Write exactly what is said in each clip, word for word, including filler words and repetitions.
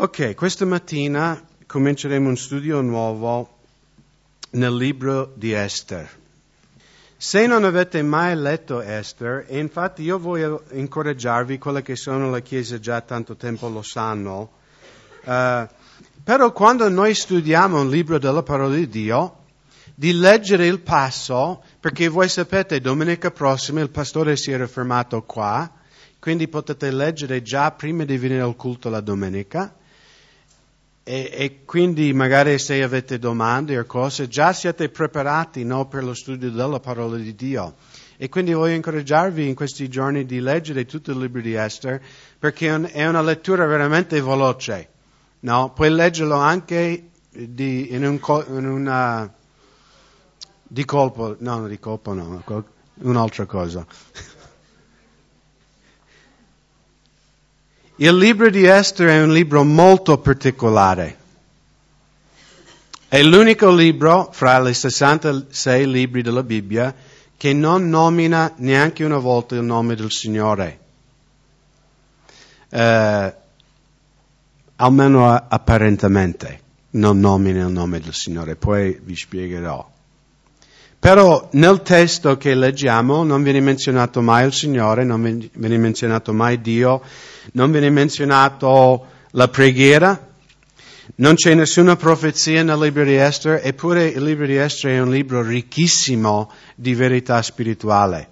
Ok, questa mattina cominceremo un studio nuovo nel libro di Esther. Se non avete mai letto Esther, e infatti io voglio incoraggiarvi, quelle che sono la Chiesa già tanto tempo lo sanno, uh, però quando noi studiamo un libro della parola di Dio, di leggere il passo, perché voi sapete, domenica prossima il pastore si era fermato qua, quindi potete leggere già prima di venire al culto la domenica, e, e quindi magari se avete domande o cose, già siete preparati, no, per lo studio della parola di Dio. E quindi voglio incoraggiarvi in questi giorni di leggere tutto il libro di Esther, perché è, un, è una lettura veramente veloce, no? Puoi leggerlo anche di, in, un, in una... di colpo, no, di colpo no, un'altra cosa. Il libro di Esther è un libro molto particolare. È l'unico libro fra i sessantasei libri della Bibbia che non nomina neanche una volta il nome del Signore. Eh, almeno apparentemente non nomina il nome del Signore, poi vi spiegherò. Però nel testo che leggiamo non viene menzionato mai il Signore, non viene menzionato mai Dio, non viene menzionato la preghiera, non c'è nessuna profezia nel libro di Esther, eppure il libro di Esther è un libro ricchissimo di verità spirituale.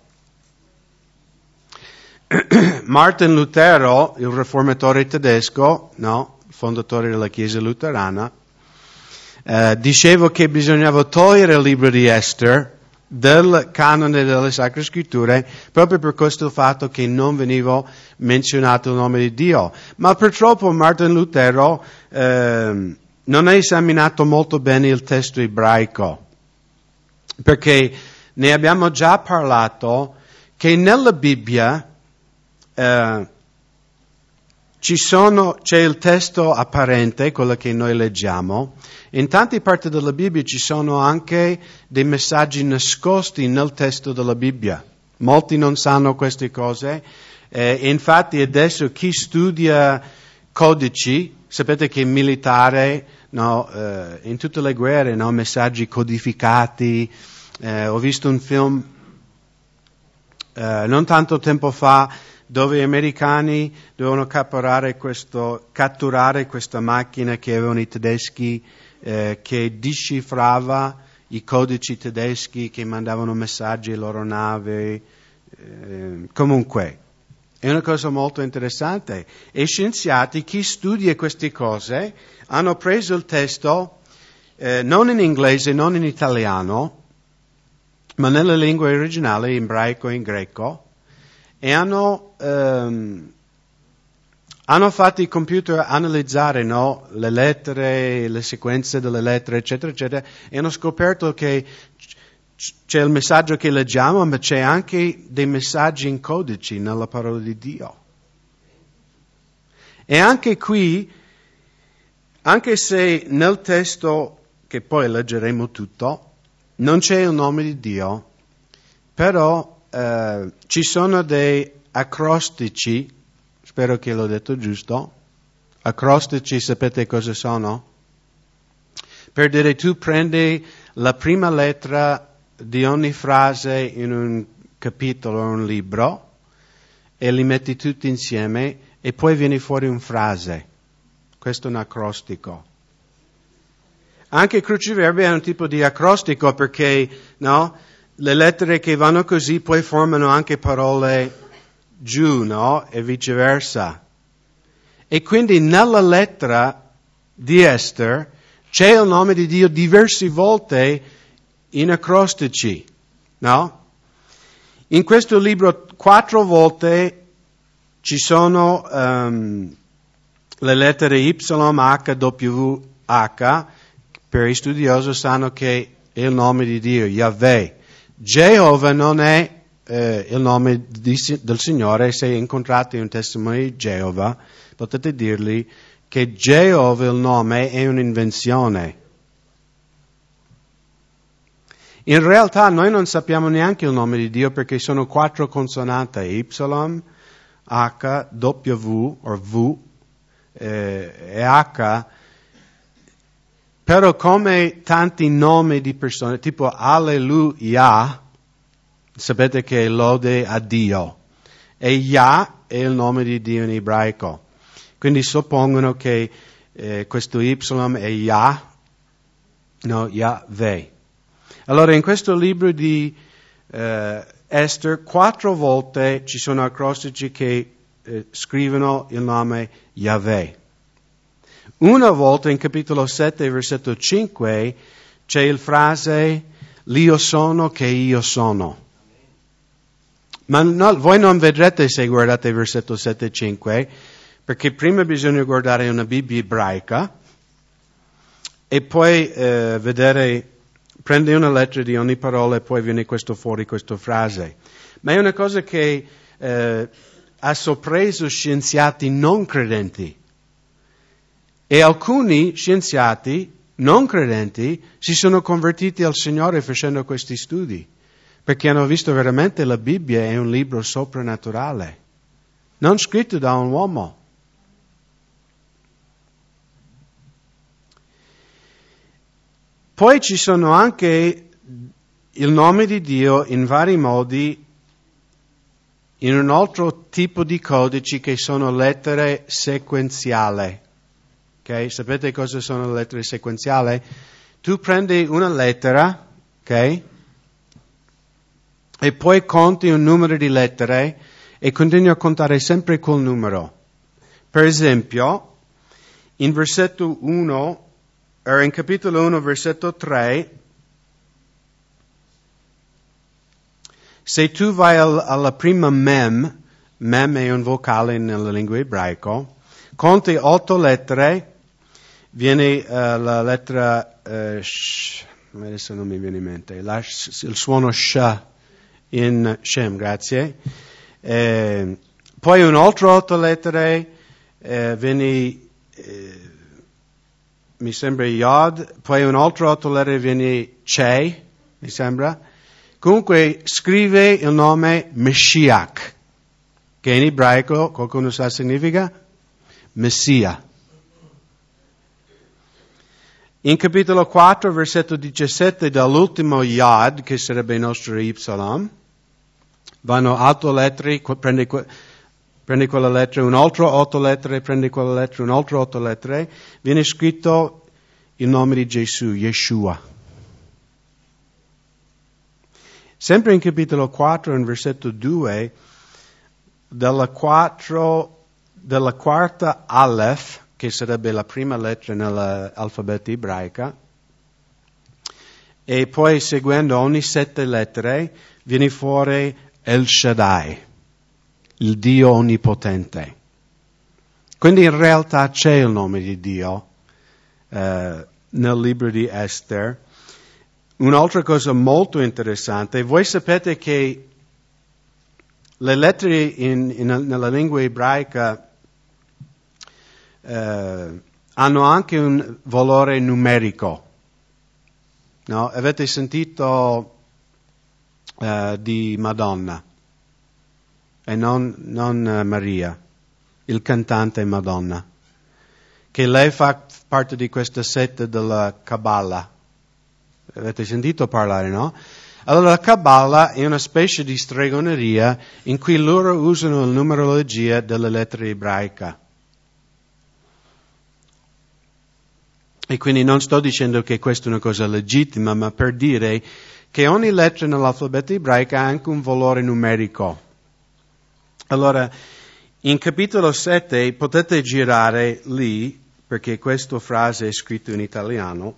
Martin Lutero, il riformatore tedesco, no, fondatore della Chiesa luterana, Uh, dicevo che bisognava togliere il libro di Esther del canone delle Sacre Scritture proprio per questo fatto che non veniva menzionato il nome di Dio. Ma purtroppo Martin Lutero uh, non ha esaminato molto bene il testo ebraico, perché ne abbiamo già parlato che nella Bibbia uh, Ci sono, c'è il testo apparente, quello che noi leggiamo. In tante parti della Bibbia ci sono anche dei messaggi nascosti nel testo della Bibbia. Molti non sanno queste cose. Eh, infatti adesso chi studia codici, sapete che militare, no, eh, in tutte le guerre, no, messaggi codificati. Eh, ho visto un film eh, non tanto tempo fa, dove gli americani dovevano catturare, questo, catturare questa macchina che avevano i tedeschi, eh, che decifrava i codici tedeschi che mandavano messaggi alle loro navi. Eh, comunque, è una cosa molto interessante. E scienziati, chi studia queste cose, hanno preso il testo, eh, non in inglese, non in italiano, ma nella lingua originale, in ebraico e in greco, e hanno, um, hanno fatto i computer analizzare, no, le lettere, le sequenze delle lettere, eccetera, eccetera, e hanno scoperto che c'è il messaggio che leggiamo, ma c'è anche dei messaggi in codici nella parola di Dio. E anche qui, anche se nel testo, che poi leggeremo tutto, non c'è il nome di Dio, però Uh, ci sono dei acrostici, spero che l'ho detto giusto. Acrostici, sapete cosa sono? Per dire, tu prendi la prima lettera di ogni frase in un capitolo o un libro e li metti tutti insieme e poi viene fuori una frase. Questo è un acrostico. Anche Cruciverbi è un tipo di acrostico perché, no? Le lettere che vanno così poi formano anche parole giù, no? E viceversa. E quindi nella lettera di Esther c'è il nome di Dio diverse volte in acrostici, no? In questo libro quattro volte ci sono um, le lettere Y, H, W, H. Per i studiosi sanno che è il nome di Dio, Yahweh. Geova non è eh, il nome di, del Signore. Se incontrate un testimone di Geova, potete dirgli che Geova, il nome, è un'invenzione. In realtà noi non sappiamo neanche il nome di Dio perché sono quattro consonanti, Y, H, W o V, eh, e H, però come tanti nomi di persone, tipo Alleluia, sapete che è lode a Dio, e Yah è il nome di Dio in ebraico. Quindi suppongono che eh, questo Y è Yah, no, Yahweh. Allora in questo libro di eh, Esther, quattro volte ci sono acrostici che eh, scrivono il nome Yahweh. Una volta in capitolo sette, versetto cinque, c'è il frase l'io sono che io sono. Ma no, voi non vedrete se guardate il versetto sette e cinque, perché prima bisogna guardare una Bibbia ebraica e poi eh, vedere, prende una lettera di ogni parola e poi viene questo fuori, questa frase. Ma è una cosa che eh, ha sorpreso scienziati non credenti. E alcuni scienziati non credenti si sono convertiti al Signore facendo questi studi, perché hanno visto veramente la Bibbia è un libro soprannaturale, non scritto da un uomo. Poi ci sono anche il nome di Dio in vari modi, in un altro tipo di codici che sono lettere sequenziali. Okay? Sapete cosa sono le lettere sequenziali? Tu prendi una lettera, ok? E poi conti un numero di lettere e continui a contare sempre quel numero. Per esempio, in versetto uno, o in capitolo uno, versetto tre, se tu vai al, alla prima mem, mem è un vocale nella lingua ebraica, conti otto lettere, viene uh, la lettera uh, sh, adesso non mi viene in mente, la, il suono sh in Shem, grazie. Eh, poi un altro otto lettere, eh, viene, eh, mi sembra Yod, poi un altro otto lettere viene Che, mi sembra. Comunque scrive il nome Mashiach, che in ebraico, qualcuno sa significa? Messia. In capitolo quattro, versetto diciassette, dall'ultimo Yod, che sarebbe il nostro Y, vanno otto lettere, prendi, prendi quella lettera, un altro otto lettere, prendi quella lettera, un altro otto lettere, viene scritto il nome di Gesù, Yeshua. Sempre in capitolo quattro, in versetto due, dalla, quattro, dalla quarta Aleph, che sarebbe la prima lettera nell'alfabeto ebraica, e poi seguendo ogni sette lettere viene fuori El Shaddai, il Dio onnipotente. Quindi in realtà c'è il nome di Dio eh, nel libro di Esther. Un'altra cosa molto interessante, voi sapete che le lettere in, in, nella lingua ebraica eh, hanno anche un valore numerico. No? Avete sentito uh, di Madonna e non, non uh, Maria, il cantante Madonna, che lei fa parte di questa setta della Kabbalah. Avete sentito parlare, no? Allora la Kabbalah è una specie di stregoneria in cui loro usano la numerologia delle lettere ebraiche. E quindi non sto dicendo che questa è una cosa legittima, ma per dire che ogni lettera nell'alfabeto ebraico ha anche un valore numerico. Allora, in capitolo sette potete girare lì, perché questa frase è scritta in italiano.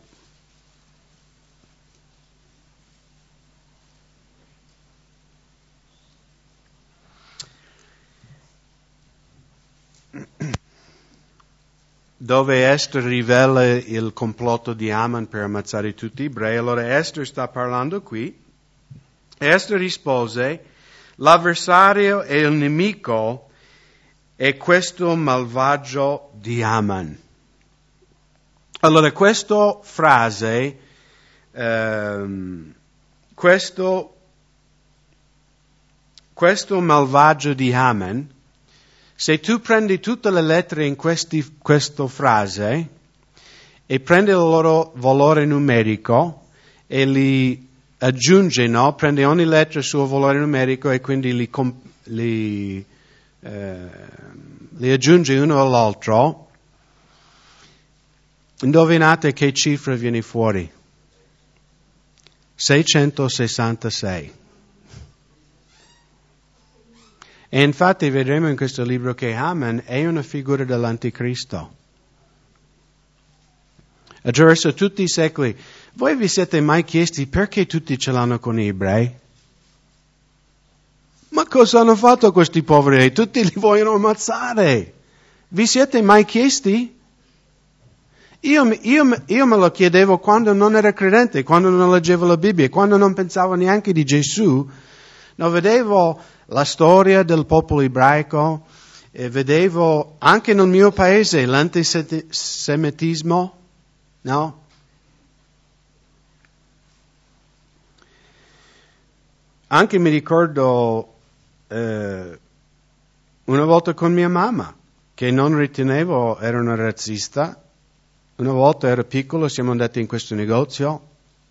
Dove Esther rivela il complotto di Aman per ammazzare tutti gli ebrei. Allora Esther sta parlando qui. Esther rispose, l'avversario e il nemico è questo malvagio di Aman. Allora questa frase, ehm, questo, questo malvagio di Aman, Se tu prendi tutte le lettere in questi, questa frase e prendi il loro valore numerico e li aggiungi, no? Prendi ogni lettera il suo valore numerico e quindi li, li, eh, li aggiungi uno all'altro, indovinate che cifra viene fuori? seicentosessantasei. E infatti vedremo in questo libro che Haman è una figura dell'Anticristo. Attraverso tutti i secoli, voi vi siete mai chiesti perché tutti ce l'hanno con gli ebrei? Ma cosa hanno fatto questi poveri? Tutti li vogliono ammazzare. Vi siete mai chiesti? Io, io, io me lo chiedevo quando non ero credente, quando non leggevo la Bibbia, quando non pensavo neanche di Gesù. No, vedevo la storia del popolo ebraico e vedevo anche nel mio paese l'antisemitismo, no? Anche mi ricordo eh, una volta con mia mamma, che non ritenevo era una razzista. Una volta ero piccolo, siamo andati in questo negozio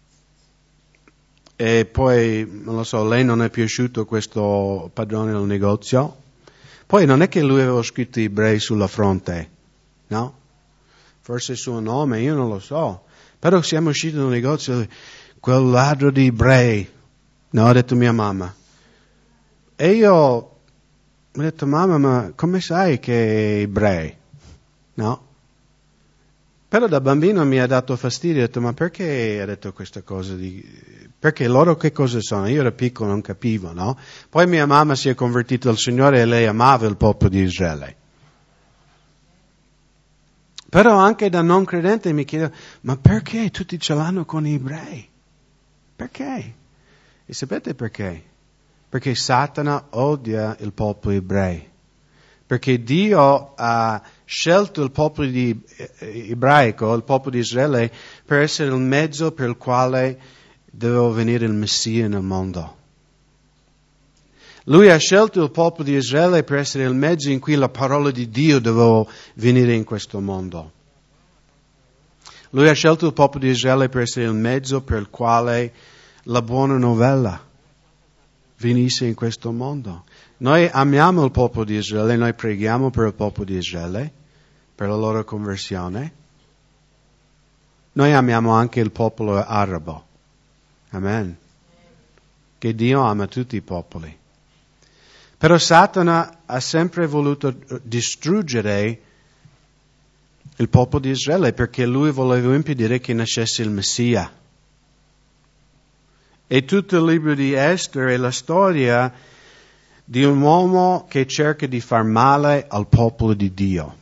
e poi, non lo so, lei non è piaciuto questo padrone del negozio. Poi non è che lui aveva scritto ebrei sulla fronte, no? Forse il suo nome, io non lo so. Però siamo usciti dal negozio, quel ladro di ebrei, no, ha detto mia mamma. E io ho detto, mamma, ma come sai che è ebrei? No? Però da bambino mi ha dato fastidio, ho detto, ma perché ha detto questa cosa? Di... Perché loro che cosa sono? Io ero piccolo, non capivo, no? Poi mia mamma si è convertita al Signore e lei amava il popolo di Israele. Però anche da non credente mi chiedo, ma perché tutti ce l'hanno con gli ebrei? Perché? E sapete perché? Perché Satana odia il popolo ebrei. Perché Dio ha scelto il popolo di, eh, ebraico, il popolo di Israele, per essere il mezzo per il quale doveva venire il Messia nel mondo. Lui ha scelto il popolo di Israele per essere il mezzo in cui la parola di Dio doveva venire in questo mondo. Lui ha scelto il popolo di Israele per essere il mezzo per il quale la buona novella venisse in questo mondo. Noi amiamo il popolo di Israele, noi preghiamo per il popolo di Israele, per la loro conversione. Noi amiamo anche il popolo arabo. Amen. Che Dio ama tutti i popoli. Però Satana ha sempre voluto distruggere il popolo di Israele perché lui voleva impedire che nascesse il Messia. E tutto il libro di Ester è la storia di un uomo che cerca di far male al popolo di Dio.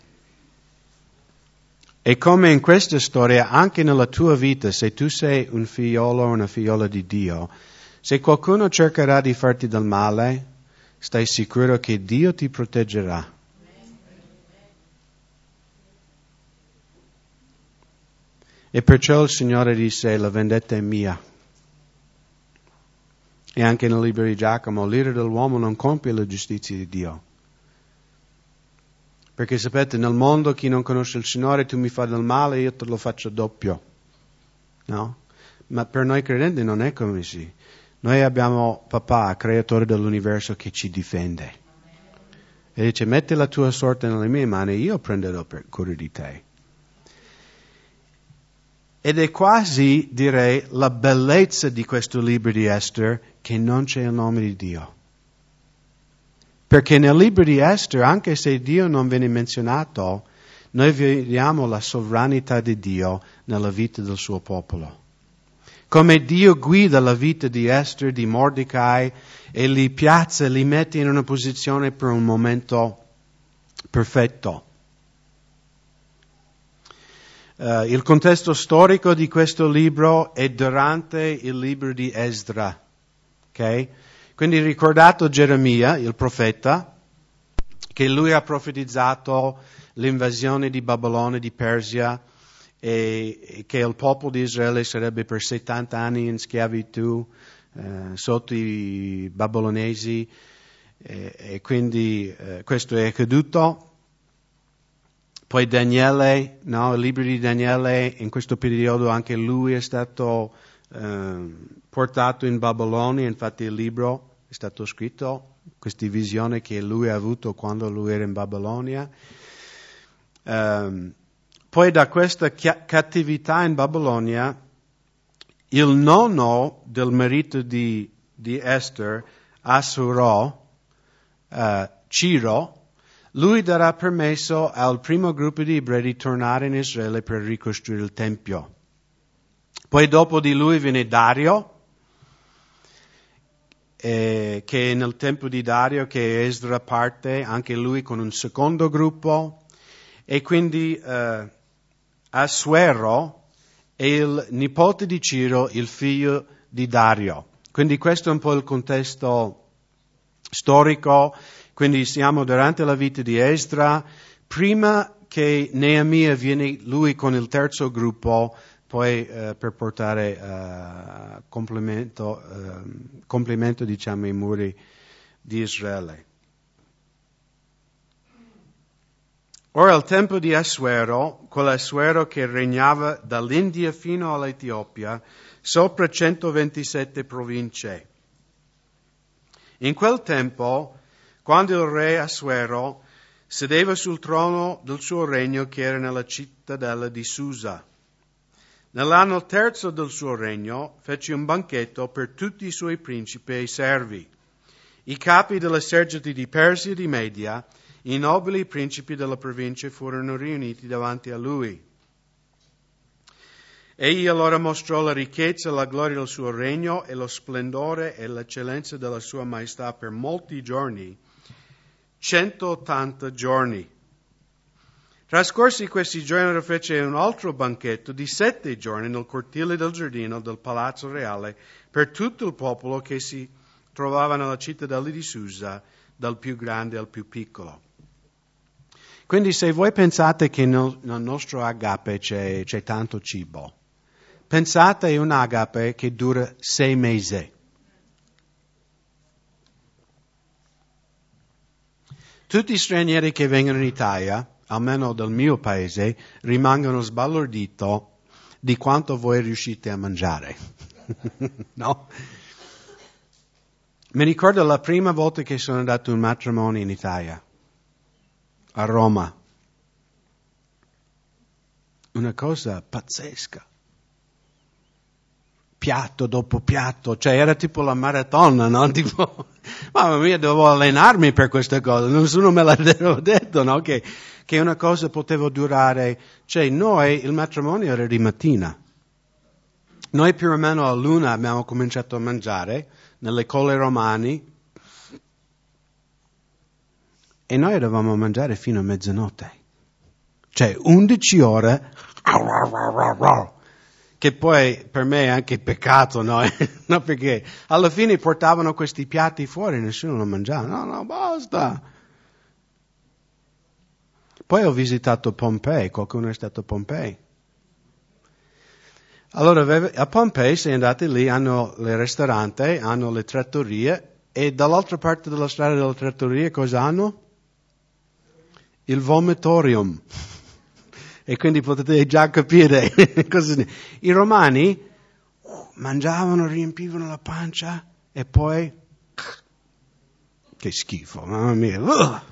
E come in questa storia, anche nella tua vita, se tu sei un figliolo o una figliola di Dio, se qualcuno cercherà di farti del male, stai sicuro che Dio ti proteggerà. E perciò il Signore disse, la vendetta è mia. E anche nel libro di Giacomo, l'ira dell'uomo non compie la giustizia di Dio. Perché sapete, nel mondo chi non conosce il Signore, tu mi fai del male, io te lo faccio doppio. No? Ma per noi credenti non è così. Noi abbiamo papà, creatore dell'universo, che ci difende. E dice, metti la tua sorte nelle mie mani, io prenderò per cura di te. Ed è quasi, direi, la bellezza di questo libro di Ester che non c'è il nome di Dio. Perché nel libro di Ester, anche se Dio non viene menzionato, noi vediamo la sovranità di Dio nella vita del suo popolo. Come Dio guida la vita di Ester, di Mordecai, e li piazza, li mette in una posizione per un momento perfetto. Uh, il contesto storico di questo libro è durante il libro di Esdra. Okay? Quindi ricordato Geremia, il profeta, che lui ha profetizzato l'invasione di Babilonia, di Persia, e, e che il popolo di Israele sarebbe per settanta anni in schiavitù eh, sotto i babilonesi. e, e quindi eh, questo è accaduto. Poi Daniele, no, il libro di Daniele, in questo periodo anche lui è stato eh, portato in Babilonia, infatti il libro è stato scritto, queste visioni che lui ha avuto quando lui era in Babilonia. Um, poi da questa chi- cattività in Babilonia, il nonno del marito di, di Esther, Asuro, uh, Ciro, lui darà permesso al primo gruppo di ebrei di tornare in Israele per ricostruire il Tempio. Poi dopo di lui viene Dario, eh, che nel tempo di Dario, che Esdra parte, anche lui con un secondo gruppo, e quindi eh, Assuero è il nipote di Ciro, il figlio di Dario. Quindi questo è un po' il contesto storico. Quindi siamo durante la vita di Esdra, prima che Neemia viene lui con il terzo gruppo, poi eh, per portare uh, complimento, uh, complimento diciamo ai muri di Israele. Ora al tempo di Assuero, quell'Assuero che regnava dall'India fino all'Etiopia, sopra centoventisette province. In quel tempo, quando il re Assuero sedeva sul trono del suo regno che era nella cittadella di Susa. Nell'anno terzo del suo regno fece un banchetto per tutti i suoi principi e servi, i capi dell'esercito di Persia e di Media, i nobili principi della provincia furono riuniti davanti a lui. Egli allora mostrò la ricchezza e la gloria del suo regno e lo splendore e l'eccellenza della sua maestà per molti giorni, centottanta giorni. Trascorsi questi giorni fece un altro banchetto di sette giorni nel cortile del giardino del palazzo reale per tutto il popolo che si trovava nella cittadella di Susa, dal più grande al più piccolo. Quindi se voi pensate che nel, nel nostro agape c'è, c'è tanto cibo, pensate a un agape che dura sei mesi. Tutti gli stranieri che vengono in Italia, almeno del mio paese, rimangono sbalorditi di quanto voi riuscite a mangiare. No? Mi ricordo la prima volta che sono andato a un matrimonio in Italia, a Roma. Una cosa pazzesca. Piatto dopo piatto, cioè era tipo la maratona, no? Tipo, mamma mia, dovevo allenarmi per questa cosa, nessuno me l'aveva detto, no? Che, che una cosa poteva durare, cioè noi, il matrimonio era di mattina. Noi più o meno a luna abbiamo cominciato a mangiare, nelle colle romani, e noi dovevamo mangiare fino a mezzanotte. Cioè undici ore, che poi per me è anche peccato, no? No, perché alla fine portavano questi piatti fuori e nessuno lo mangiava. No, no, basta. Poi ho visitato Pompei, qualcuno è stato a Pompei. Allora a Pompei, se andate lì, hanno le ristoranti, hanno le trattorie e dall'altra parte della strada delle trattorie cosa hanno? Il vomitorium. E quindi potete già capire cosa. I romani mangiavano, riempivano la pancia e poi che schifo, mamma mia.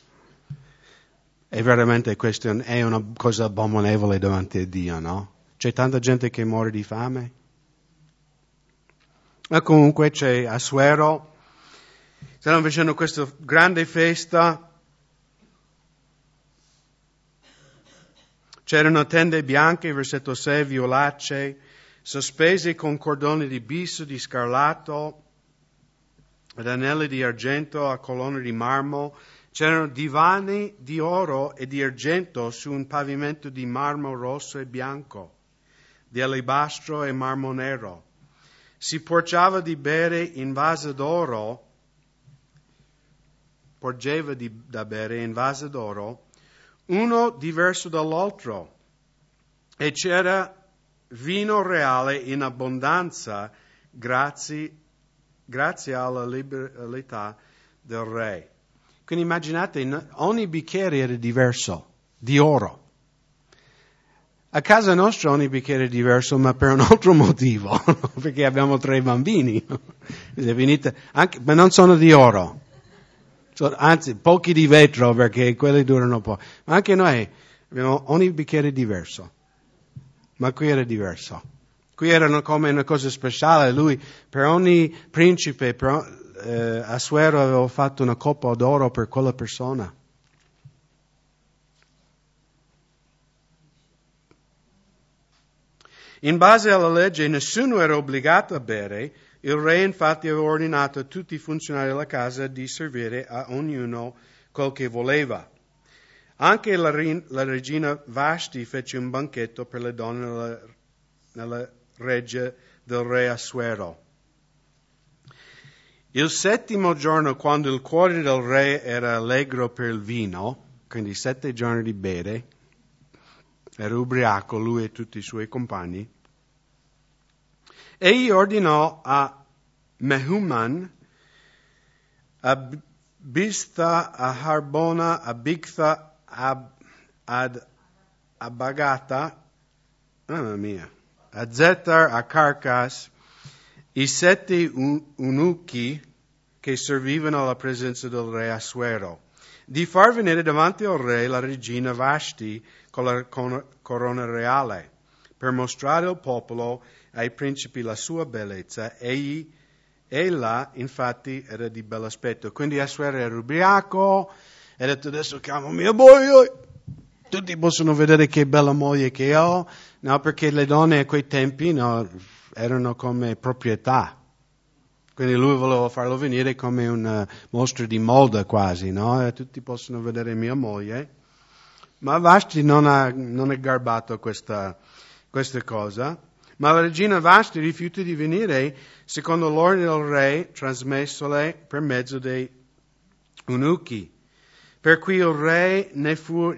E veramente questa è una cosa abominevole davanti a Dio, no? C'è tanta gente che muore di fame. Ma comunque c'è Assuero, stanno facendo questa grande festa. C'erano tende bianche, versetto sei, violacee, sospese con cordoni di biso, di scarlatto, ed anelli di argento a colonne di marmo. C'erano divani di oro e di argento su un pavimento di marmo rosso e bianco, di alabastro e marmo nero. Si porgeva di bere in vasi d'oro, porgeva di, da bere in vasi d'oro, uno diverso dall'altro, e c'era vino reale in abbondanza grazie, grazie alla liberalità del re. Quindi immaginate, ogni bicchiere era diverso, di oro. A casa nostra ogni bicchiere è diverso, ma per un altro motivo, perché abbiamo tre bambini. Venite, anche, ma non sono di oro, sono, anzi pochi di vetro perché quelli durano poco. Ma anche noi abbiamo ogni bicchiere diverso, ma qui era diverso. Qui era come una cosa speciale, lui per ogni principe, per, eh, Assuero aveva fatto una coppa d'oro per quella persona. In base alla legge nessuno era obbligato a bere, il re infatti aveva ordinato a tutti i funzionari della casa di servire a ognuno quel che voleva. Anche la, la regina Vashti fece un banchetto per le donne nella, nella reggia del re Assuero. Il settimo giorno, quando il cuore del re era allegro per il vino, quindi sette giorni di bere, era ubriaco lui e tutti i suoi compagni, egli ordinò a Mehuman, a Biztha, a Harbona, a Bigtha, a, ad Abagata, mamma mia, a Zetar, a Carcas, i sette eunuchi che servivano alla presenza del re Assuero, di far venire davanti al re la regina Vashti con la corona reale, per mostrare al popolo e ai principi la sua bellezza. Egli, ella, infatti, era di bell'aspetto. Quindi Assuero era ubriaco, e ha detto adesso chiamo mia moglie, tutti possono vedere che bella moglie che ho, no, perché le donne a quei tempi, no, erano come proprietà. Quindi lui voleva farlo venire come un mostro di moda quasi, no? E tutti possono vedere mia moglie. Ma Vashti non ha, non è garbato questa, questa cosa. Ma la regina Vashti rifiuta di venire secondo l'ordine del re trasmessole per mezzo dei eunuchi. Per cui il re ne fu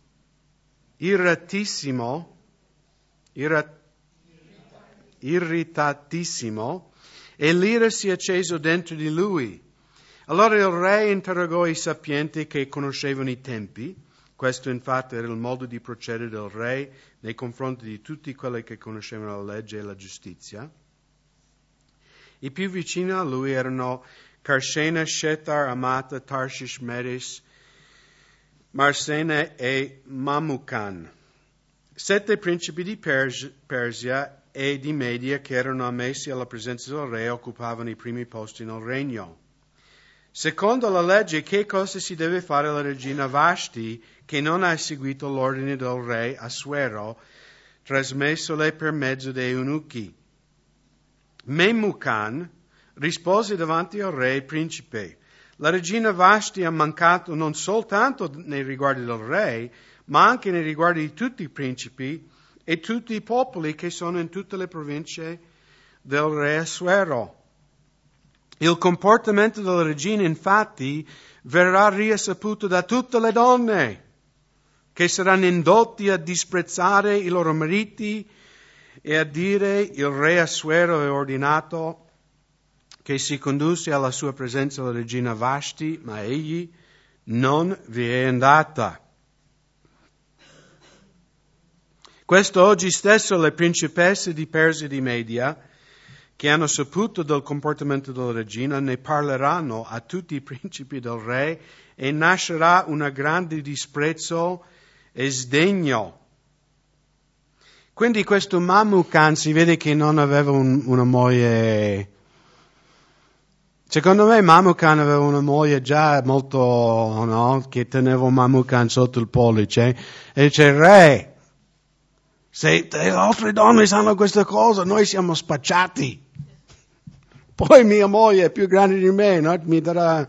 irratissimo, irrat, irritatissimo, e l'ira si è acceso dentro di lui. Allora il re interrogò i sapienti che conoscevano i tempi. Questo infatti era il modo di procedere del re nei confronti di tutti quelli che conoscevano la legge e la giustizia. I più vicini a lui erano Carshena, Shetar, Amata, Tarshish, Meres, Marsena e Mamukan. Sette principi di Persia e di Media che erano ammessi alla presenza del re occupavano i primi posti nel regno. Secondo la legge, che cosa si deve fare alla regina Vashti che non ha seguito l'ordine del re Assuero, trasmessole per mezzo dei eunuchi? Memucan rispose davanti al re principe: la regina Vashti ha mancato non soltanto nei riguardi del re, ma anche nei riguardi di tutti i principi e tutti i popoli che sono in tutte le province del re Assuero. Il comportamento della regina, infatti, verrà risaputo da tutte le donne, che saranno indotti a disprezzare i loro mariti e a dire: il re Assuero aveva ordinato che si condusse alla sua presenza la regina Vashti, ma egli non vi è andata. Questo oggi stesso le principesse di Persia e di Media, che hanno saputo del comportamento della regina, ne parleranno a tutti i principi del re e nascerà un grande disprezzo e sdegno. Quindi questo Mamucan si vede che non aveva un, una moglie. Secondo me Mamucan aveva una moglie già molto, no, che teneva Mamucan sotto il pollice e dice: re, se le altre donne sanno questa cosa, noi siamo spacciati. Poi mia moglie è più grande di me, no? Mi darà.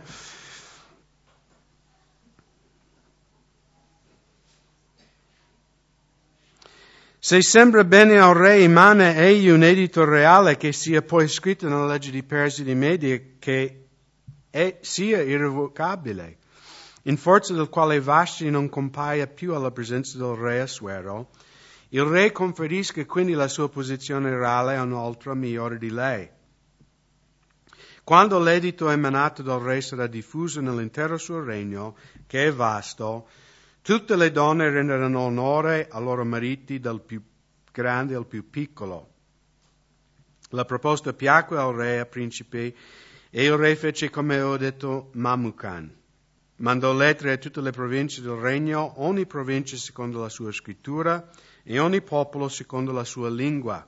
Se sembra bene al re, emana egli un editto reale che sia poi scritto nella legge di Persia e di Media, che è, sia irrevocabile, in forza del quale Vashti non compaia più alla presenza del re Assuero. Il re conferisca quindi la sua posizione reale a un'altra migliore di lei. Quando l'editto emanato dal re sarà diffuso nell'intero suo regno, che è vasto, tutte le donne renderanno onore ai loro mariti, dal più grande al più piccolo. La proposta piacque al re e al principe, e il re fece come ho detto Mamucan. Mandò lettere a tutte le province del regno, ogni provincia secondo la sua scrittura e ogni popolo secondo la sua lingua,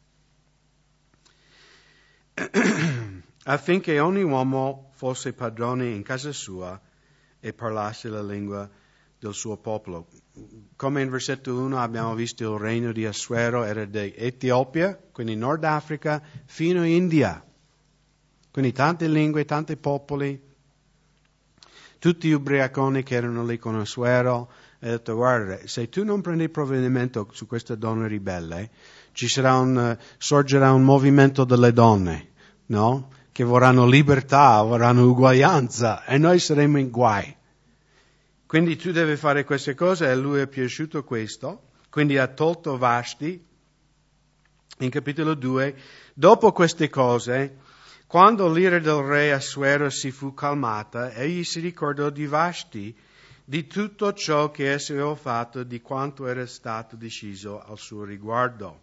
affinché ogni uomo fosse padrone in casa sua e parlasse la lingua del suo popolo. Come in versetto uno abbiamo visto, il regno di Assuero era di Etiopia, quindi Nord Africa, fino a India. Quindi tante lingue, tanti popoli, tutti ubriaconi che erano lì con Assuero. E ha detto, guarda, se tu non prendi provvedimento su queste donne ribelle, ci sarà un, sorgerà un movimento delle donne, no? Che vorranno libertà, vorranno uguaglianza, e noi saremo in guai. Quindi tu devi fare queste cose, e a lui è piaciuto questo. Quindi ha tolto Vashti. In capitolo due, dopo queste cose, quando l'ira del re Assuero si fu calmata, egli si ricordò di Vashti, di tutto ciò che esso aveva fatto, di quanto era stato deciso al suo riguardo.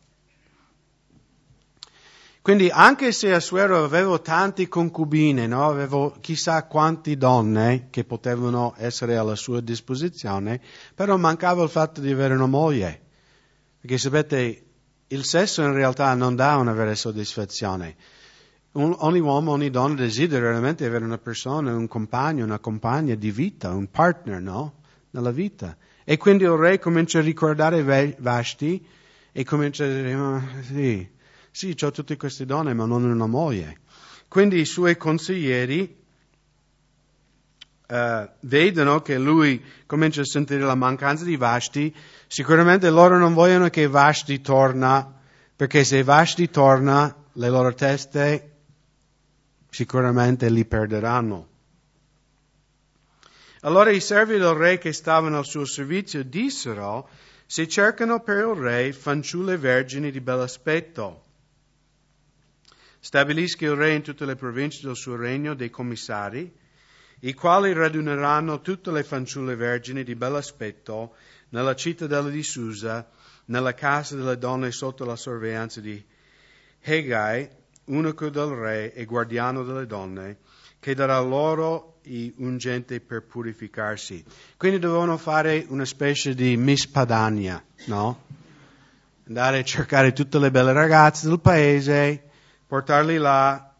Quindi anche se Assuero aveva tanti concubine, no? Aveva chissà quante donne che potevano essere alla sua disposizione, però mancava il fatto di avere una moglie. Perché sapete, il sesso in realtà non dà una vera soddisfazione. Un, ogni uomo, ogni donna desidera veramente avere una persona, un compagno, una compagna di vita, un partner, no? Nella vita. E quindi il re comincia a ricordare Vashti e comincia a dire, oh, sì, sì, ho tutte queste donne, ma non una moglie. Quindi i suoi consiglieri uh, vedono che lui comincia a sentire la mancanza di Vashti. Sicuramente loro non vogliono che Vashti torna, perché se Vashti torna, le loro teste sicuramente li perderanno. Allora i servi del re che stavano al suo servizio dissero, se cercano per il re fanciulle vergini di bell'aspetto, stabilisca il re in tutte le province del suo regno dei commissari, i quali raduneranno tutte le fanciulle vergini di bell'aspetto nella cittadella di Susa, nella casa delle donne sotto la sorveglianza di Hegai, unico del re e guardiano delle donne, che darà loro i ungenti per purificarsi. Quindi dovevano fare una specie di Miss Padania, no? Andare a cercare tutte le belle ragazze del paese, portarli là.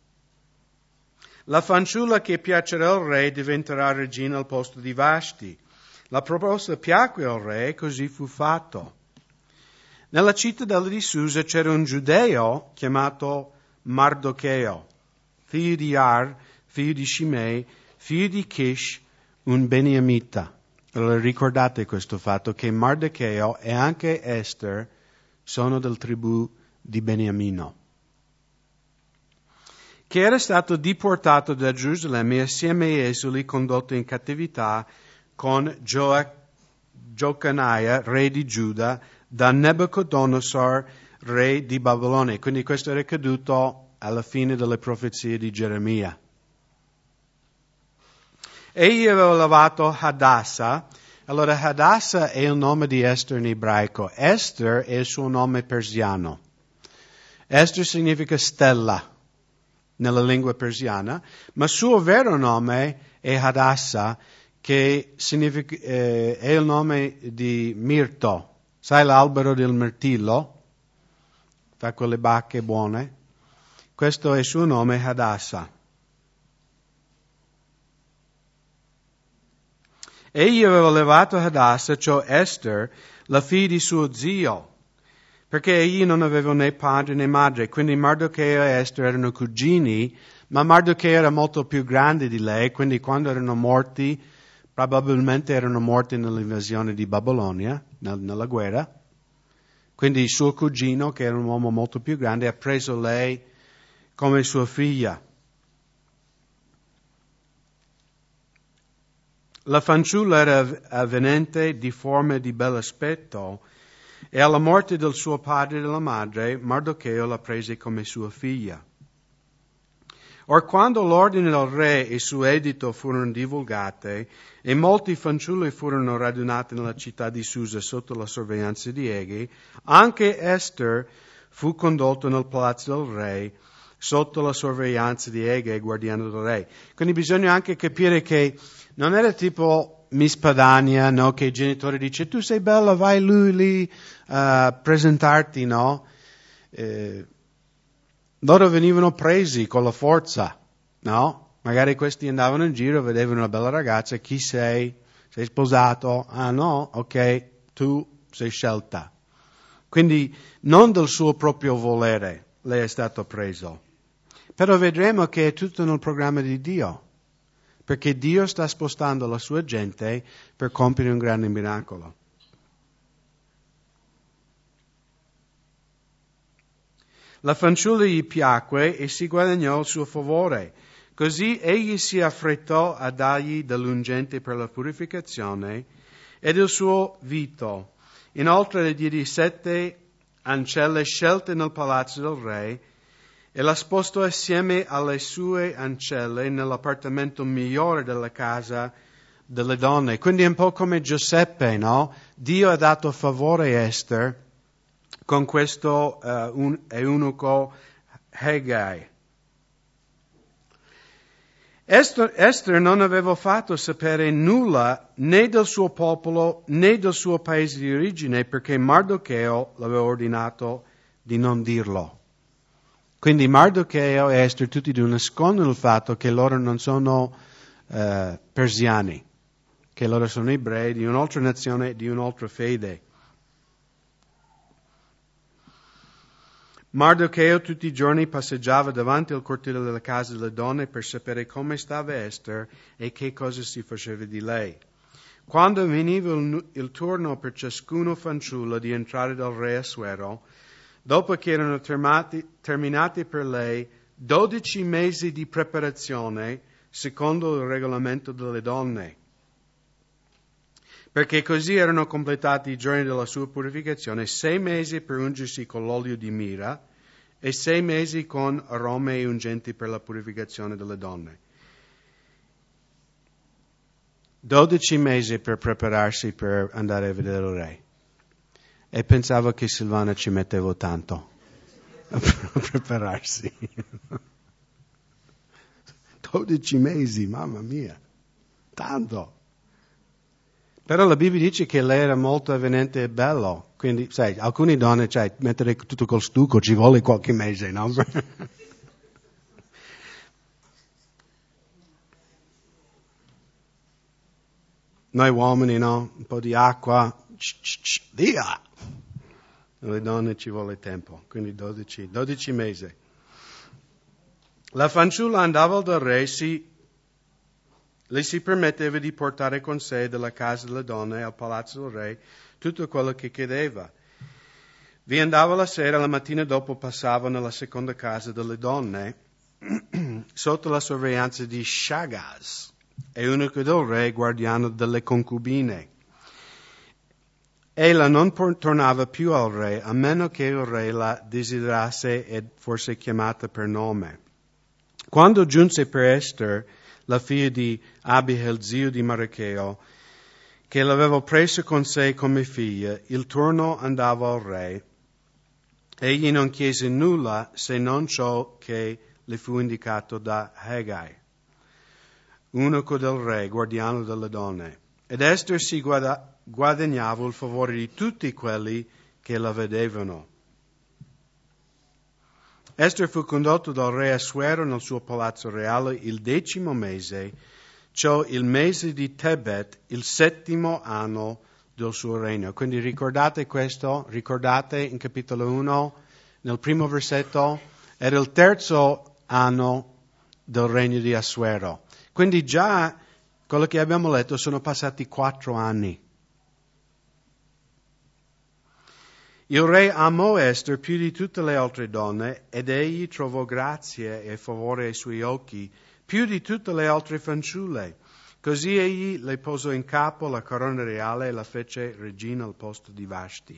La fanciulla che piacerà al re diventerà regina al posto di Vashti. La proposta piacque al re e così fu fatto. Nella cittadella di Susa c'era un giudeo chiamato Mardocheo, figlio di Ar, figlio di Shimei, figlio di Kish, un beniamita. Allora ricordate questo fatto, che Mardocheo e anche Esther sono del tribù di Beniamino, che era stato diportato da Gerusalemme assieme ai esuli condotto in cattività con Gio- Giocanaia, re di Giuda, da Nebuchadnezzar, re di Babilonia. Quindi questo era accaduto alla fine delle profezie di Geremia. Egli aveva lavato Hadassah. Allora Hadassah è il nome di Esther in ebraico. Esther è il suo nome persiano. Esther significa stella nella lingua persiana, ma il suo vero nome è Hadassah, che significa, eh, è il nome di mirto. Sai l'albero del mirtillo? Fa quelle bacche buone. Questo è il suo nome, Hadassah. Egli aveva levato Hadassah, cioè Esther, la figlia di suo zio, perché egli non aveva né padre né madre. Quindi Mardocheo e Esther erano cugini, ma Mardocheo era molto più grande di lei, quindi quando erano morti, probabilmente erano morti nell'invasione di Babilonia, nella guerra. Quindi il suo cugino, che era un uomo molto più grande, ha preso lei come sua figlia. La fanciulla era avvenente, difforme, di bell'aspetto, e alla morte del suo padre e della madre, Mardocheo la prese come sua figlia. Or quando l'ordine del re e il suo editto furono divulgate e molti fanciulli furono radunati nella città di Susa sotto la sorveglianza di Egei, anche Esther fu condotto nel palazzo del re sotto la sorveglianza di Egei, guardiano del re. Quindi bisogna anche capire che non era tipo mispadania, no? Che i genitori dicono tu sei bella, vai lui lì a uh, presentarti, no? Eh, loro venivano presi con la forza, no? Magari questi andavano in giro, vedevano una bella ragazza, chi sei? Sei sposato? Ah no? Ok, tu sei scelta. Quindi non del suo proprio volere lei è stato preso. Però vedremo che è tutto nel programma di Dio, perché Dio sta spostando la sua gente per compiere un grande miracolo. La fanciulla gli piacque e si guadagnò il suo favore. Così egli si affrettò a dargli dell'ungente per la purificazione e del suo vito. Inoltre le diede sette ancelle scelte nel palazzo del re e la spostò assieme alle sue ancelle nell'appartamento migliore della casa delle donne. Quindi è un po' come Giuseppe, no? Dio ha dato favore a Esther con questo uh, un, eunuco Hegai. Esther, Esther non aveva fatto sapere nulla né del suo popolo né del suo paese di origine perché Mardocheo l'aveva ordinato di non dirlo. Quindi Mardocheo e Esther tutti due nascondono il fatto che loro non sono uh, persiani, che loro sono ebrei di un'altra nazione, di un'altra fede. Mardocheo tutti i giorni passeggiava davanti al cortile della casa delle donne per sapere come stava Esther e che cosa si faceva di lei. Quando veniva il, il turno per ciascuno fanciullo di entrare dal re Assuero, dopo che erano terminati, terminati per lei dodici mesi di preparazione secondo il regolamento delle donne, perché così erano completati i giorni della sua purificazione, sei mesi per ungersi con l'olio di mira e sei mesi con arome e ungenti per la purificazione delle donne. Dodici mesi per prepararsi per andare a vedere il re. E pensavo che Silvana ci mettevo tanto a prepararsi. Dodici mesi, mamma mia, tanto. Però la Bibbia dice che lei era molto avvenente e bello, quindi, sai, alcune donne, cioè, mettere tutto col stucco ci vuole qualche mese, no? Noi uomini, no? Un po' di acqua, via! Le donne ci vuole tempo, quindi dodici, dodici mesi. La fanciulla andava dal re, si le si permetteva di portare con sé dalla casa delle donne al palazzo del re tutto quello che chiedeva. Vi andava la sera, la mattina dopo passava nella seconda casa delle donne sotto la sorveglianza di Shagaz, eunuco del re, guardiano delle concubine. Ella non tornava più al re, a meno che il re la desiderasse e fosse chiamata per nome. Quando giunse per Esther, la figlia di Abihail, zio di Mardocheo, che l'aveva presa con sé come figlia, il turno andava al re. Egli non chiese nulla se non ciò che le fu indicato da Hegai, eunuco del re, guardiano delle donne. Ed Esther si guada- guadagnava il favore di tutti quelli che la vedevano. Esther fu condotto dal re Assuero nel suo palazzo reale il decimo mese, cioè il mese di Tebet, il settimo anno del suo regno. Quindi ricordate questo? Ricordate in capitolo uno, nel primo versetto, era il terzo anno del regno di Assuero. Quindi già quello che abbiamo letto sono passati quattro anni. Il re amò Esther più di tutte le altre donne ed egli trovò grazia e favore ai suoi occhi più di tutte le altre fanciulle. Così egli le posò in capo la corona reale e la fece regina al posto di Vashti.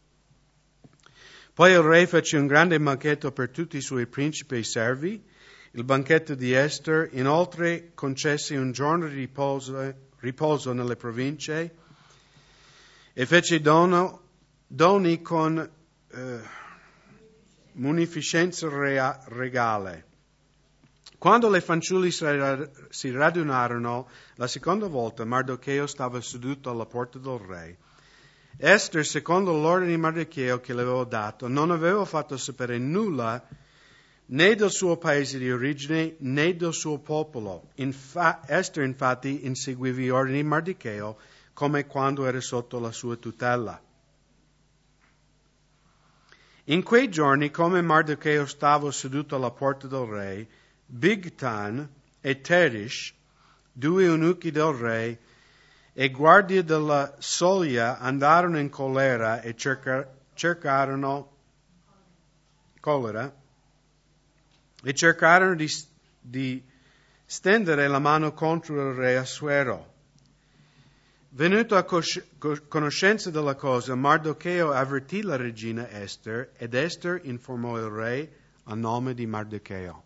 Poi il re fece un grande banchetto per tutti i suoi principi e servi. il banchetto di Ester, inoltre concesse un giorno di riposo, riposo nelle province e fece dono, doni con eh, munificenza rea, regale. Quando le fanciulle si radunarono la seconda volta, Mardocheo stava seduto alla porta del re. Ester, secondo l'ordine di Mardocheo che le aveva dato, non aveva fatto sapere nulla né del suo paese di origine né del suo popolo. Infa- Ester infatti inseguiva gli ordini di Mardocheo come quando era sotto la sua tutela. In quei giorni, come Mardocheo stava seduto alla porta del re, Bigtan e Teresh, due eunuchi del re, e guardie della soglia andarono in collera e cerca- cercarono collera e cercarono di, di stendere la mano contro il re Assuero. Venuto a cos- conoscenza della cosa, Mardocheo avvertì la regina Ester ed Ester informò il re a nome di Mardocheo.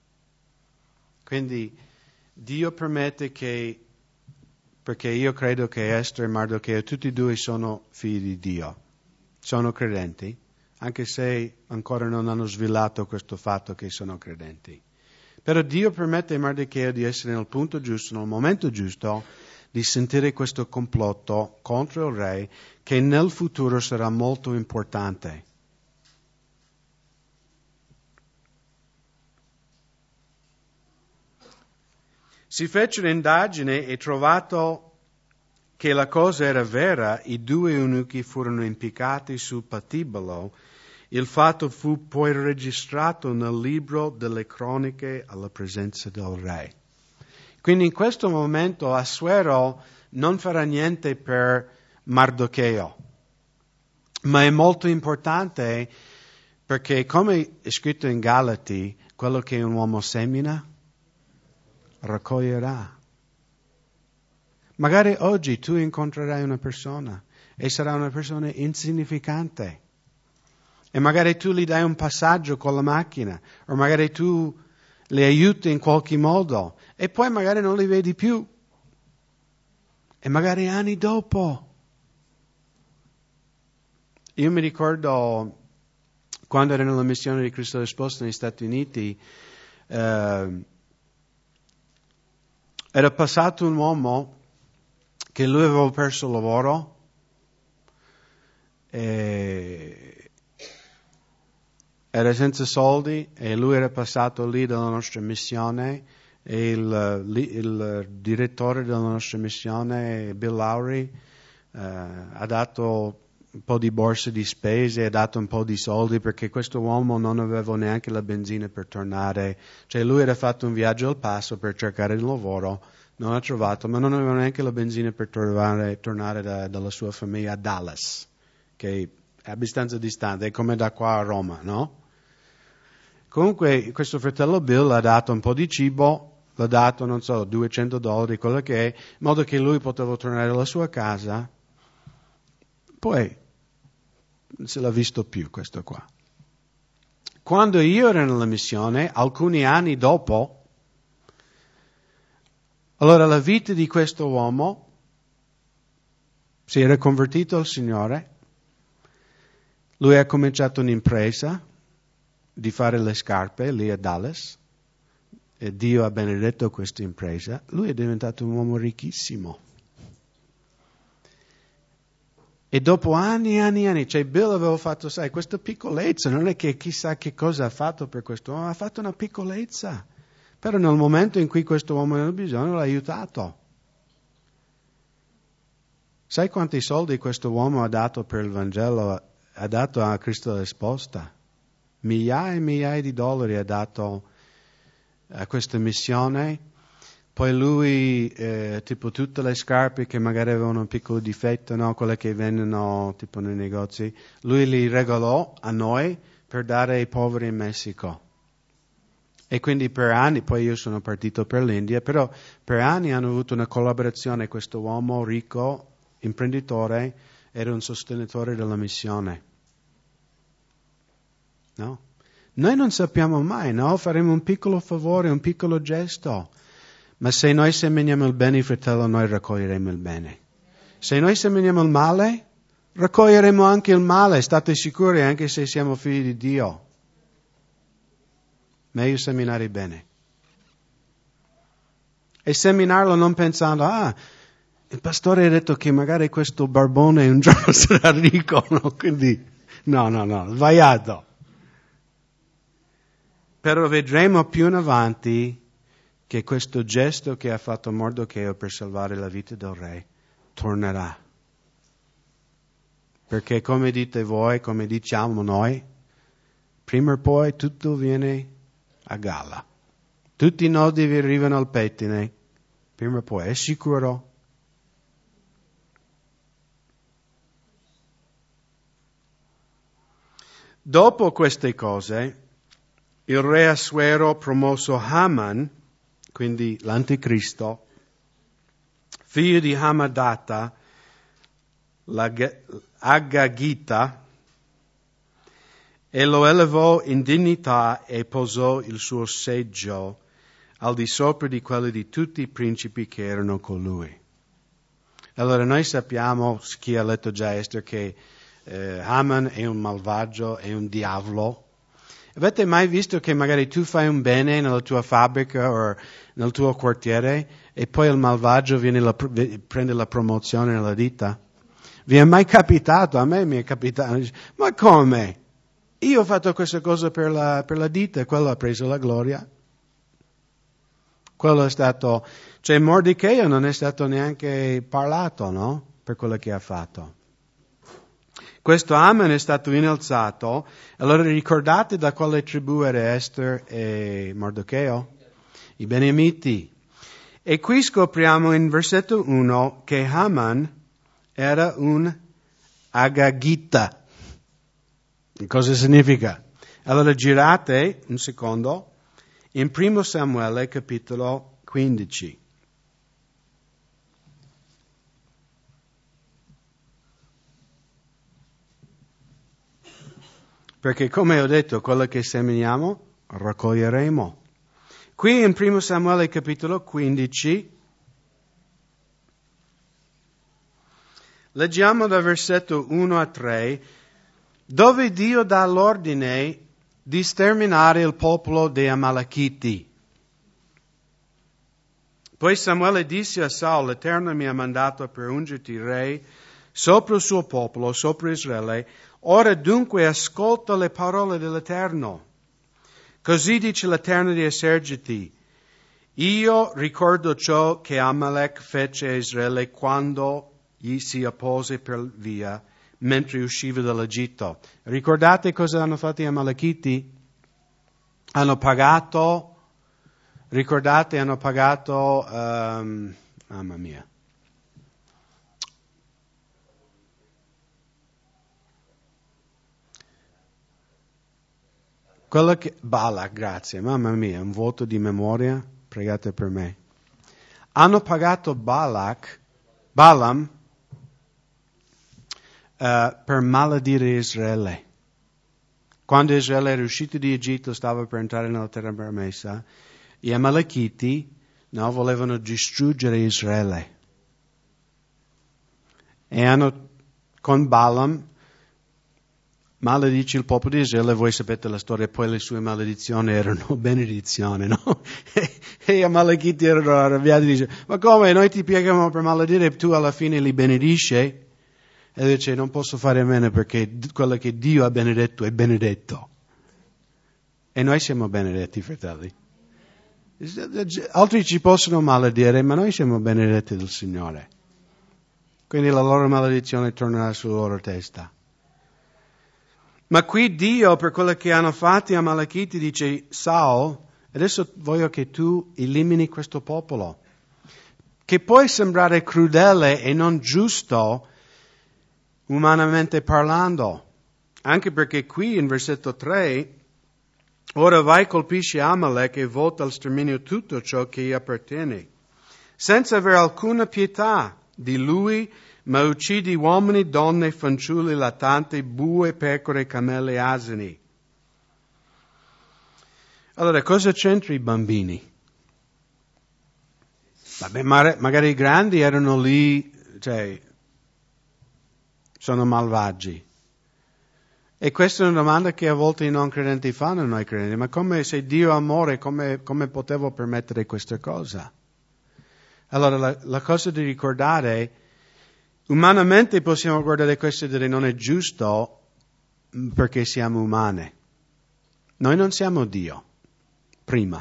Quindi Dio permette che, perché io credo che Ester e Mardocheo tutti e due sono figli di Dio, sono credenti, anche se ancora non hanno svelato questo fatto che sono credenti. Però Dio permette a Mardocheo di essere nel punto giusto, nel momento giusto, di sentire questo complotto contro il re che nel futuro sarà molto importante. Si fecero indagine e trovato che la cosa era vera, i due eunuchi furono impiccati sul patibolo. Il fatto fu poi registrato nel libro delle croniche alla presenza del re. Quindi in questo momento Assuero non farà niente per Mardocheo, ma è molto importante perché, come è scritto in Galati, quello che un uomo semina raccoglierà. Magari oggi tu incontrerai una persona e sarà una persona insignificante e magari tu gli dai un passaggio con la macchina o magari tu li aiuti in qualche modo e poi magari non li vedi più e magari anni dopo. Io mi ricordo quando ero nella missione di Cristo Risposta negli Stati Uniti, eh, era passato un uomo che lui aveva perso il lavoro e era senza soldi e lui era passato lì dalla nostra missione e il, il direttore della nostra missione, Bill Lowry, eh, ha dato un po' di borse di spese, ha dato un po' di soldi perché questo uomo non aveva neanche la benzina per tornare, cioè lui era fatto un viaggio al Passo per cercare il lavoro, non ha trovato, ma non aveva neanche la benzina per tornare, tornare da, dalla sua famiglia a Dallas, che è abbastanza distante, è come da qua a Roma, no? Comunque questo fratello Bill ha dato un po' di cibo, l'ha dato, non so, duecento dollari, quello che è, in modo che lui poteva tornare alla sua casa. Poi non se l'ha visto più questo qua. Quando io ero nella missione, alcuni anni dopo, allora la vita di questo uomo si era convertito al Signore, lui ha cominciato un'impresa di fare le scarpe lì a Dallas e Dio ha benedetto questa impresa, lui è diventato un uomo ricchissimo. E dopo anni e anni e anni, cioè Bill aveva fatto, sai, questa piccolezza, non è che chissà che cosa ha fatto per questo uomo, ha fatto una piccolezza. Però nel momento in cui questo uomo aveva bisogno l'ha aiutato. Sai quanti soldi questo uomo ha dato per il Vangelo? Ha dato a Cristo Risposta. Migliaia e migliaia di dollari ha dato a questa missione. Poi lui, eh, tipo tutte le scarpe che magari avevano un piccolo difetto, no? Quelle che vendono tipo nei negozi, lui li regalò a noi per dare ai poveri in Messico. E quindi per anni, poi io sono partito per l'India, però per anni hanno avuto una collaborazione, questo uomo ricco, imprenditore, era un sostenitore della missione. No? Noi non sappiamo mai, no? Faremo un piccolo favore, un piccolo gesto. Ma se noi seminiamo il bene, fratello, noi raccoglieremo il bene. Se noi seminiamo il male, raccoglieremo anche il male, state sicuri, anche se siamo figli di Dio. Meglio seminare il bene. E seminarlo non pensando, ah, il pastore ha detto che magari questo barbone un giorno sarà ricco, no? Quindi, no, no, no, sbagliato. Però vedremo più in avanti che questo gesto che ha fatto Mardocheo per salvare la vita del re tornerà. Perché come dite voi, come diciamo noi, prima o poi tutto viene a galla. Tutti i nodi vi arrivano al pettine, prima o poi, è sicuro. Dopo queste cose, il re Assuero promosso Haman, quindi l'anticristo, figlio di Hamadata, la Agagita, e lo elevò in dignità e posò il suo seggio al di sopra di quelli di tutti i principi che erano con lui. Allora noi sappiamo, chi ha letto già Esther, che eh, Haman è un malvagio, è un diavolo. Avete mai visto che magari tu fai un bene nella tua fabbrica o nel tuo quartiere e poi il malvagio viene la, prende la promozione nella ditta? Vi è mai capitato? A me mi è capitato. Ma come? Io ho fatto questa cosa per la, per la ditta e quello ha preso la gloria. Quello è stato, cioè Mordechai non è stato neanche parlato, no? Per quello che ha fatto. Questo Haman è stato innalzato. Allora ricordate da quale tribù era Esther e Mordechai? I Beniamiti. E qui scopriamo in versetto uno che Haman era un Agagita. Cosa significa? Allora girate un secondo in Primo Samuele capitolo quindici. Perché come ho detto, quello che seminiamo raccoglieremo. Qui in Primo Samuele capitolo quindici leggiamo dal versetto uno a tre, dove Dio dà l'ordine di sterminare il popolo dei Amalekiti. Poi Samuele disse a Saul, l'Eterno mi ha mandato per ungerti re sopra il suo popolo, sopra Israele. Ora dunque ascolta le parole dell'Eterno. Così dice l'Eterno dei eserciti, io ricordo ciò che Amalek fece a Israele quando gli si oppose per via, mentre usciva dall'Egitto. Ricordate cosa hanno fatto gli Amalekiti? Hanno pagato, ricordate, hanno pagato, um, mamma mia. Quello che, Balak, grazie, mamma mia, un voto di memoria, pregate per me. Hanno pagato Balak, Balaam, Uh, per maledire Israele. Quando Israele era uscito di Egitto, stava per entrare nella terra promessa, gli Amalekiti no, volevano distruggere Israele. E hanno, con Balaam, maledice il popolo di Israele, voi sapete la storia, poi le sue maledizioni erano benedizioni, no? E gli Amalekiti erano arrabbiati e dicevano, ma come, noi ti pieghiamo per maledire e tu alla fine li benedici? E dice, non posso fare a meno perché quello che Dio ha benedetto è benedetto. E noi siamo benedetti, fratelli. Altri ci possono maledire, ma noi siamo benedetti del Signore. Quindi la loro maledizione tornerà sulla loro testa. Ma qui Dio, per quello che hanno fatto gli Amalekiti, dice, Saul, adesso voglio che tu elimini questo popolo. Che può sembrare crudele e non giusto, umanamente parlando, anche perché qui in versetto tre, ora vai colpisci Amalek e vota al sterminio tutto ciò che gli appartiene, senza avere alcuna pietà di lui, ma uccidi uomini, donne, fanciulli, lattanti, bue, pecore, cammelli e asini. Allora, cosa c'entra i bambini? Vabbè, magari i grandi erano lì, cioè, sono malvagi. E questa è una domanda che a volte i non credenti fanno, noi credenti. Ma come, se Dio è amore, come, come potevo permettere questa cosa? Allora, la, la cosa di ricordare, umanamente possiamo guardare questo e dire non è giusto perché siamo umane. Noi non siamo Dio, prima.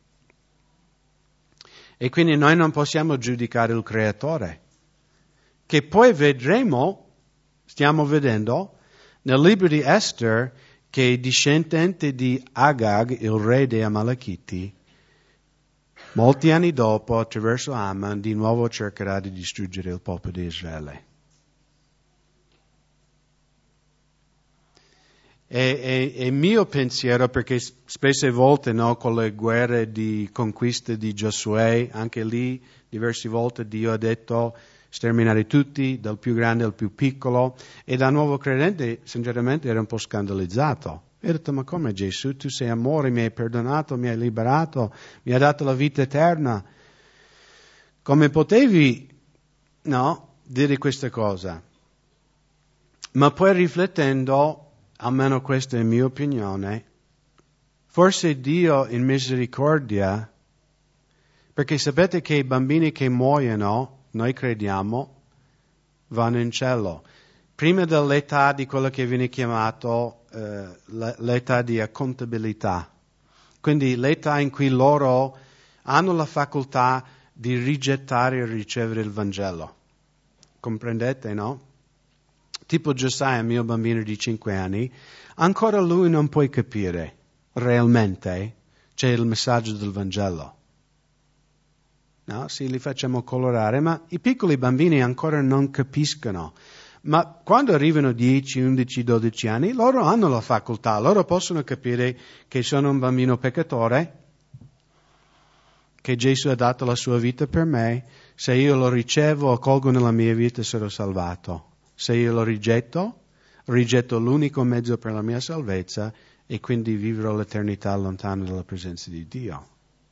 E quindi noi non possiamo giudicare il Creatore, che poi vedremo, stiamo vedendo, nel libro di Esther, che è discendente di Agag, il re dei Amalekiti, molti anni dopo, attraverso Aman, di nuovo cercherà di distruggere il popolo di Israele. E, e, e mio pensiero, perché spesse volte, no, con le guerre di conquista di Giosuè, anche lì diverse volte Dio ha detto sterminare tutti, dal più grande al più piccolo, e da nuovo credente sinceramente era un po' scandalizzato. E ho detto, ma come Gesù, tu sei amore, mi hai perdonato, mi hai liberato, mi hai dato la vita eterna. Come potevi, no, dire questa cosa? Ma poi riflettendo, almeno questa è la mia opinione, forse Dio in misericordia, perché sapete che i bambini che muoiono, noi crediamo, vanno in cielo. Prima dell'età di quello che viene chiamato eh, l'età di accontabilità. Quindi l'età in cui loro hanno la facoltà di rigettare e ricevere il Vangelo. Comprendete, no? Tipo Josiah, mio bambino di cinque anni, ancora lui non può capire realmente c'è il messaggio del Vangelo. No, sì, li facciamo colorare, ma i piccoli bambini ancora non capiscono. Ma quando arrivano dieci, undici, dodici anni, loro hanno la facoltà, loro possono capire che sono un bambino peccatore, che Gesù ha dato la sua vita per me, se io lo ricevo, accolgo nella mia vita, sarò salvato. Se io lo rigetto, rigetto l'unico mezzo per la mia salvezza e quindi vivrò l'eternità lontano dalla presenza di Dio.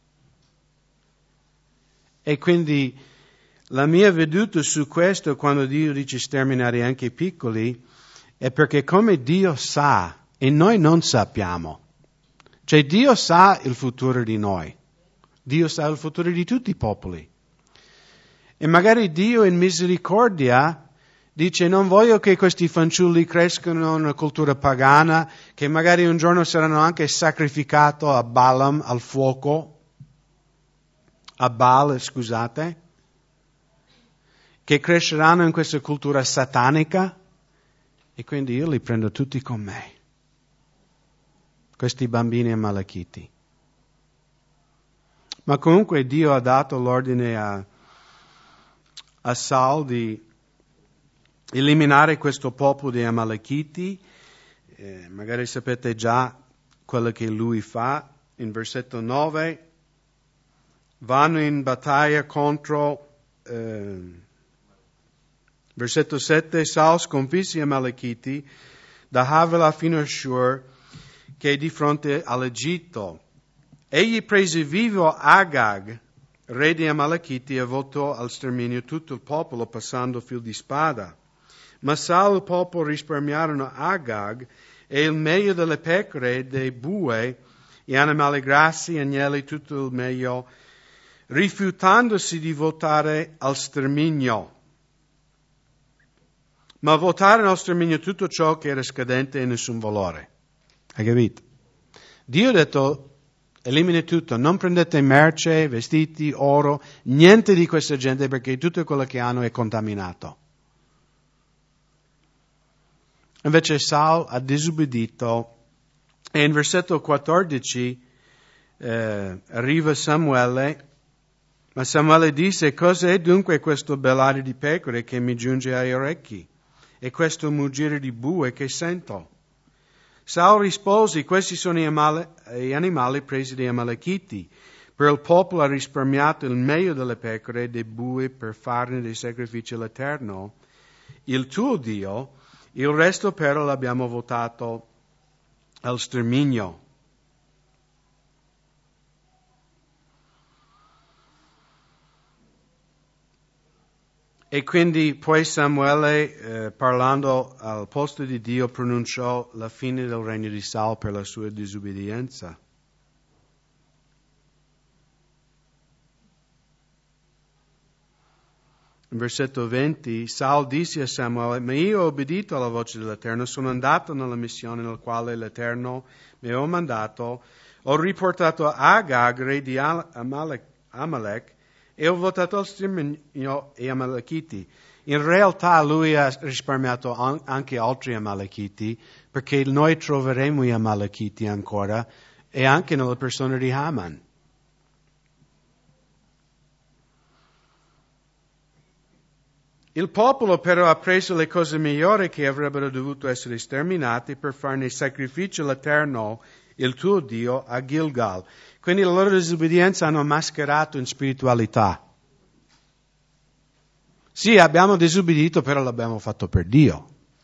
E quindi la mia veduta su questo, quando Dio dice sterminare anche i piccoli, è perché come Dio sa, e noi non sappiamo, cioè Dio sa il futuro di noi, Dio sa il futuro di tutti i popoli. E magari Dio in misericordia dice non voglio che questi fanciulli crescano in una cultura pagana, che magari un giorno saranno anche sacrificati a Balaam, al fuoco, a Baal, scusate, che cresceranno in questa cultura satanica, e quindi io li prendo tutti con me, questi bambini amalekiti. Ma comunque Dio ha dato l'ordine a, a Saul di eliminare questo popolo di amalekiti. Eh, magari sapete già quello che lui fa. In versetto nove, vanno in battaglia contro... Eh, versetto sette, Saul sconfisse gli amalekiti da Havilah fino a Shur, che è di fronte all'Egitto. Egli prese vivo Agag, re di Amalekiti, e votò al sterminio tutto il popolo, passando fil di spada. Ma Saul e il popolo risparmiarono Agag e il meglio delle pecore, dei bue, gli animali grassi, agnelli, tutto il meglio, rifiutandosi di votare al sterminio. Ma votarono al sterminio tutto ciò che era scadente e nessun valore. Hai capito? Dio ha detto, elimini tutto, non prendete merce, vestiti, oro, niente di questa gente, perché tutto quello che hanno è contaminato. Invece Saul ha disobbedito, e in versetto quattordici eh, arriva Samuele, ma Samuele disse, cos'è dunque questo bellare di pecore che mi giunge ai orecchi, e questo muggire di bue che sento? Saul rispose, questi sono gli, amale, gli animali presi dai Amalekiti. Per il popolo ha risparmiato il meglio delle pecore e dei bue per farne dei sacrifici all'Eterno, il tuo Dio, il resto però l'abbiamo votato al sterminio. E quindi poi Samuele, eh, parlando al posto di Dio, pronunciò la fine del regno di Saul per la sua disobbedienza. In versetto venti, Saul disse a Samuele, ma io ho obbedito alla voce dell'Eterno, sono andato nella missione nella quale l'Eterno mi ha mandato, ho riportato Agag, re di Amalek, Amalek, e ho votato al sterminio e Amalekiti. In realtà lui ha risparmiato anche altri Amalekiti, perché noi troveremo gli Amalekiti ancora, e anche nella persona di Haman. Il popolo però ha preso le cose migliori che avrebbero dovuto essere sterminate per farne sacrificio all'Eterno, il tuo Dio, a Gilgal. Quindi la loro disobbedienza hanno mascherato in spiritualità. Sì, abbiamo disobbedito, però l'abbiamo fatto per Dio.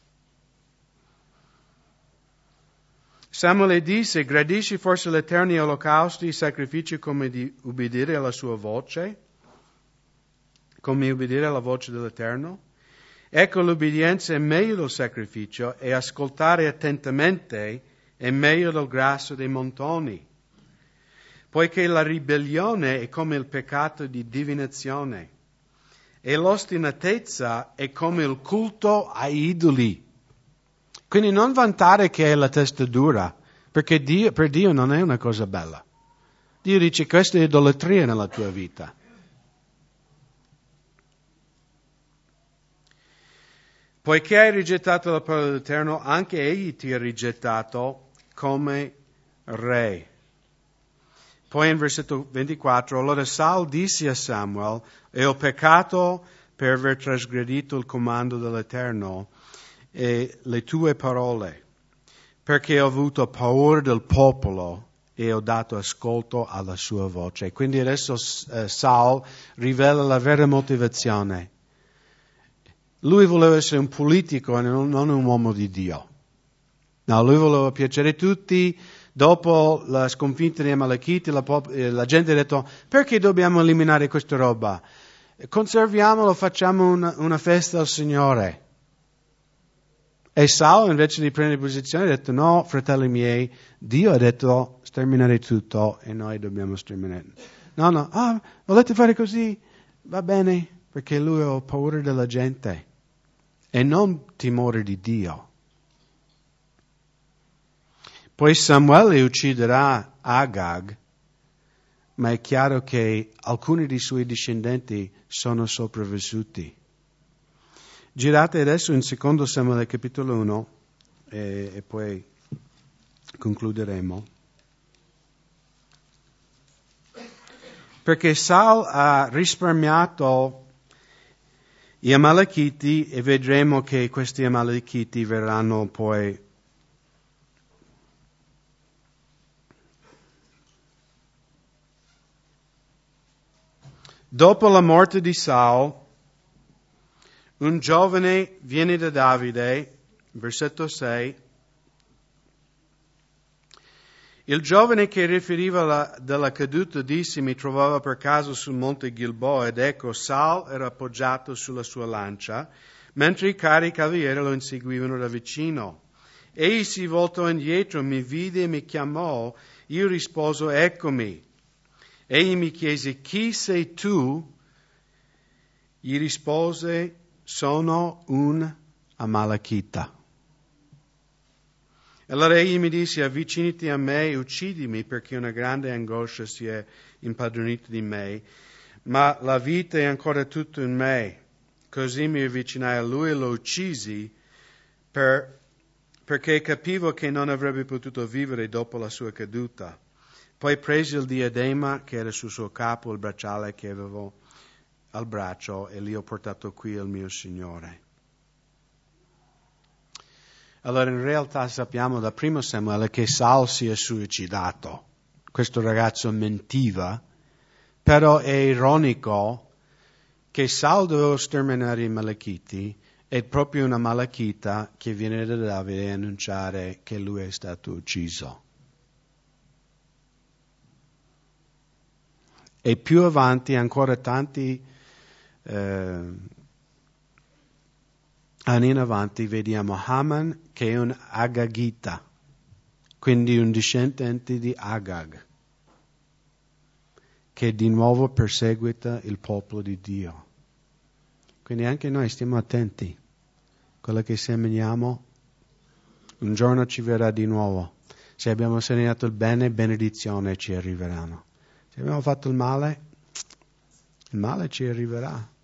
Samuele disse, gradisci forse l'Eterno gli olocausti, i sacrifici come di ubbidire alla sua voce? Come ubbidire alla voce dell'Eterno? Ecco, l'obbedienza è meglio del sacrificio e ascoltare attentamente è meglio del grasso dei montoni, poiché la ribellione è come il peccato di divinazione e l'ostinatezza è come il culto ai idoli. Quindi non vantare che è la testa dura, perché Dio, per Dio non è una cosa bella. Dio dice questa è idolatria nella tua vita. Poiché hai rigettato la parola dell'Eterno, anche egli ti ha rigettato come re. Poi in versetto ventiquattro, allora Saul disse a Samuel, e ho peccato per aver trasgredito il comando dell'Eterno e le tue parole, perché ho avuto paura del popolo e ho dato ascolto alla sua voce. Quindi adesso eh, Saul rivela la vera motivazione. Lui voleva essere un politico e non, non un uomo di Dio. No, lui voleva piacere a tutti. Dopo la sconfitta dei Amalekiti, la, pop- la gente ha detto, perché dobbiamo eliminare questa roba? Conserviamolo, facciamo una, una festa al Signore. E Saul, invece di prendere posizione, ha detto, no, fratelli miei, Dio ha detto sterminare tutto e noi dobbiamo sterminare. No, no, ah, volete fare così? Va bene, perché lui ha paura della gente e non timore di Dio. Poi Samuele ucciderà Agag, ma è chiaro che alcuni dei suoi discendenti sono sopravvissuti. Girate adesso in secondo Samuele capitolo uno e, e poi concluderemo. Perché Saul ha risparmiato gli Amalekiti e vedremo che questi Amalekiti verranno poi dopo la morte di Saul, un giovane viene da Davide, versetto sei. Il giovane che riferiva la, della caduta disse, mi trovava per caso sul monte Gilboa ed ecco Saul era appoggiato sulla sua lancia, mentre i cari cavalieri lo inseguivano da vicino. Egli si voltò indietro, mi vide e mi chiamò, io risposo, eccomi. Egli mi chiese, chi sei tu? Gli rispose, sono un Amalekita. Allora egli mi disse, avvicinati a me e uccidimi, perché una grande angoscia si è impadronita di me, ma la vita è ancora tutta in me. Così mi avvicinai a lui e lo uccisi, per, perché capivo che non avrebbe potuto vivere dopo la sua caduta. Poi presi il diadema che era sul suo capo, il bracciale che avevo al braccio, e li ho portato qui al mio Signore. Allora in realtà sappiamo da primo Samuele che Saul si è suicidato. Questo ragazzo mentiva, però è ironico che Saul doveva sterminare i Amalekiti e proprio una Amalekita che viene da Davide a annunciare che lui è stato ucciso. E più avanti ancora tanti eh, anni in avanti vediamo Haman che è un Agagita, quindi un discendente di Agag, che di nuovo perseguita il popolo di Dio. Quindi anche noi stiamo attenti. Quello che seminiamo, un giorno ci verrà di nuovo. Se abbiamo seminato il bene, benedizione ci arriveranno. Se abbiamo fatto il male, il male ci arriverà.